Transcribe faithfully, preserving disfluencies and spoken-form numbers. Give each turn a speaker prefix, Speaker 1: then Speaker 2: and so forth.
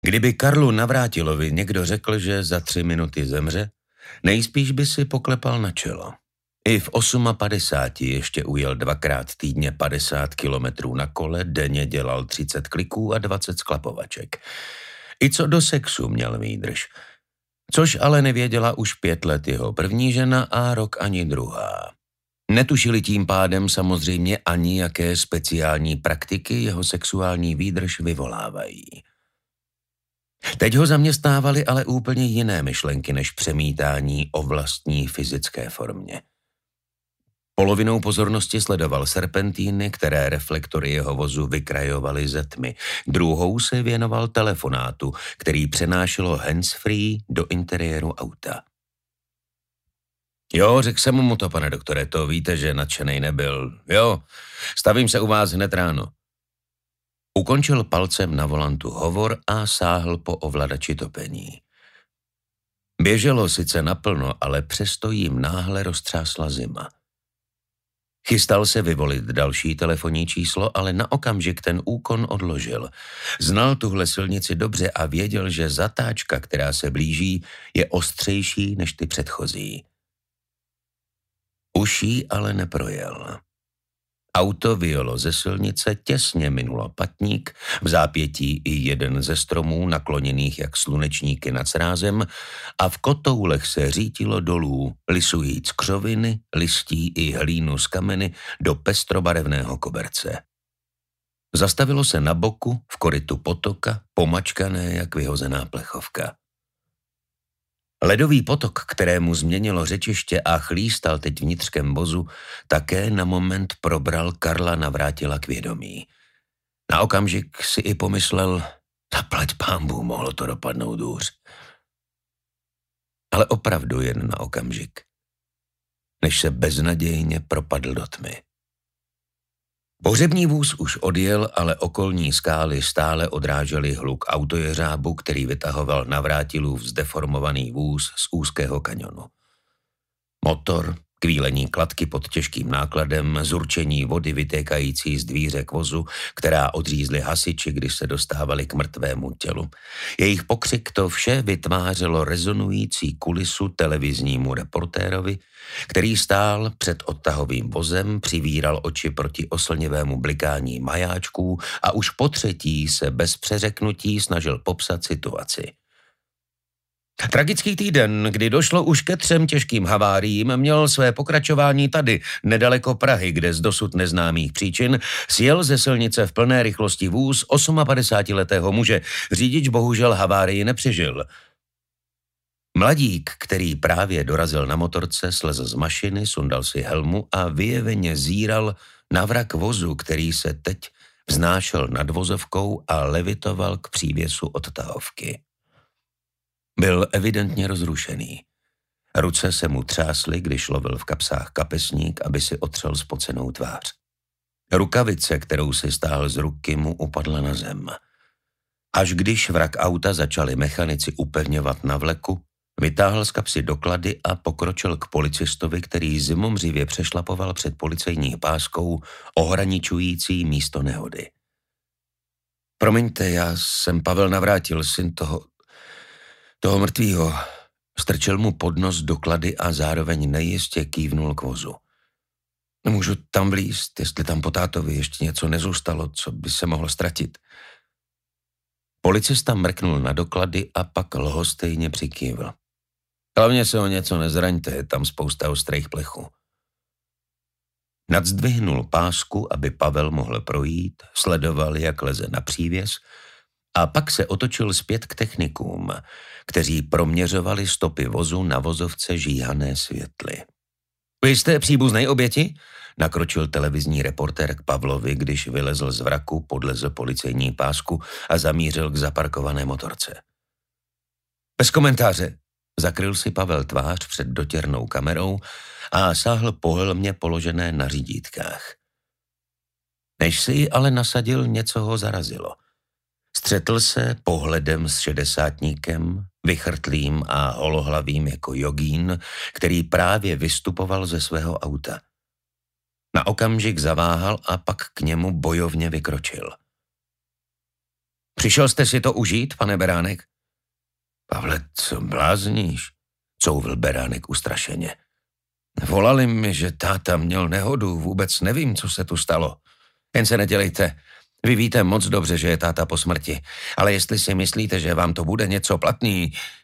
Speaker 1: Kdyby Karlu Navrátilovi někdo řekl, že za tři minuty zemře, nejspíš by si poklepal na čelo. I v padesáti osmi ještě ujel dvakrát týdně padesát kilometrů na kole, denně dělal třicet kliků a dvacet sklapovaček. I co do sexu měl výdrž. Což ale nevěděla už pět let jeho první žena a rok ani druhá. Netušili tím pádem samozřejmě ani, jaké speciální praktiky jeho sexuální výdrž vyvolávají. Teď ho zaměstnávaly ale úplně jiné myšlenky než přemítání o vlastní fyzické formě. Polovinou pozornosti sledoval serpentíny, které reflektory jeho vozu vykrajovaly ze tmy. Druhou se věnoval telefonátu, který přenášelo handsfree do interiéru auta. Jo, řekl jsem mu to, pane doktore, to víte, že nadšenej nebyl. Jo, stavím se u vás hned ráno. Ukončil palcem na volantu hovor a sáhl po ovladači topení. Běželo sice naplno, ale přesto jim náhle roztřásla zima. Chystal se vyvolit další telefonní číslo, ale na okamžik ten úkon odložil. Znal tuhle silnici dobře a věděl, že zatáčka, která se blíží, je ostřejší než ty předchozí. Už jí ale neprojel. Auto vyjelo ze silnice, těsně minulo patník, v zápětí i jeden ze stromů nakloněných jak slunečníky nad srázem a v kotoulech se řítilo dolů, lisujíc křoviny, listí i hlínu z kameny do pestrobarevného koberce. Zastavilo se na boku, v korytu potoka, pomačkané jak vyhozená plechovka. Ledový potok, kterému změnilo řečiště a chlístal teď vnitřkem vozu, také na moment probral Karla Navrátila k vědomí. Na okamžik si i pomyslel, zaplať pánbůh, mohlo to dopadnout hůř. Ale opravdu jen na okamžik, než se beznadějně propadl do tmy. Pohřební vůz už odjel, ale okolní skály stále odrážely hluk autojeřábu, který vytahoval Navrátilův zdeformovaný vůz z úzkého kaňonu. Motor, kvílení kladky pod těžkým nákladem, zurčení vody vytékající z dvířek vozu, která odřízli hasiči, když se dostávali k mrtvému tělu. Jejich pokřik, to vše vytvářelo rezonující kulisu televiznímu reportérovi, který stál před odtahovým vozem, přivíral oči proti oslnivému blikání majáčků a už po třetí se bez přeřeknutí snažil popsat situaci. Tragický týden, kdy došlo už ke třem těžkým haváriím, měl své pokračování tady, nedaleko Prahy, kde z dosud neznámých příčin sjel ze silnice v plné rychlosti vůz padesátiosmiletého muže. Řidič bohužel havárii nepřežil. Mladík, který právě dorazil na motorce, slezl z mašiny, sundal si helmu a vyjeveně zíral na vrak vozu, který se teď vznášel nad vozovkou a levitoval k přívěsu odtahovky. Byl evidentně rozrušený. Ruce se mu třásly, když lovil v kapsách kapesník, aby si otřel spocenou tvář. Rukavice, kterou si stáhl z ruky, mu upadla na zem. Až když vrak auta začali mechanici upevňovat na vleku, vytáhl z kapsy doklady a pokročil k policistovi, který zimomřivě přešlapoval před policejní páskou ohraničující místo nehody. Promiňte, já jsem Pavel Navrátil, syn toho... toho mrtvýho. Strčil mu pod nos doklady a zároveň nejistě kývnul k vozu. Nemůžu tam vlízt, jestli tam po tátovi ještě něco nezůstalo, co by se mohlo ztratit. Policista mrknul na doklady a pak lhostejně přikývl. Hlavně se o něco nezraňte, je tam spousta ostrých plechů. Nadzdvihnul pásku, aby Pavel mohl projít, sledoval, jak leze na přívěs, a pak se otočil zpět k technikům, kteří proměřovali stopy vozu na vozovce žíhané světly. Vy jste příbuznej oběti? Nakročil televizní reportér k Pavlovi, když vylezl z vraku, podlezl policejní pásku a zamířil k zaparkované motorce. Bez komentáře. Zakryl si Pavel tvář před dotěrnou kamerou a sáhl po helmě položené na řídítkách. Než si ji ale nasadil, něco ho zarazilo. Střetl se pohledem s šedesátníkem, vychrtlým a holohlavým jako jogín, který právě vystupoval ze svého auta. Na okamžik zaváhal a pak k němu bojovně vykročil. Přišel jste si to užít, pane Beránek? Pavle, co blázníš? Couvl Beránek ustrašeně. Volali mi, že táta měl nehodu, vůbec nevím, co se tu stalo. Jen se nedělejte. Vy víte moc dobře, že je táta po smrti, ale jestli si myslíte, že vám to bude něco platný,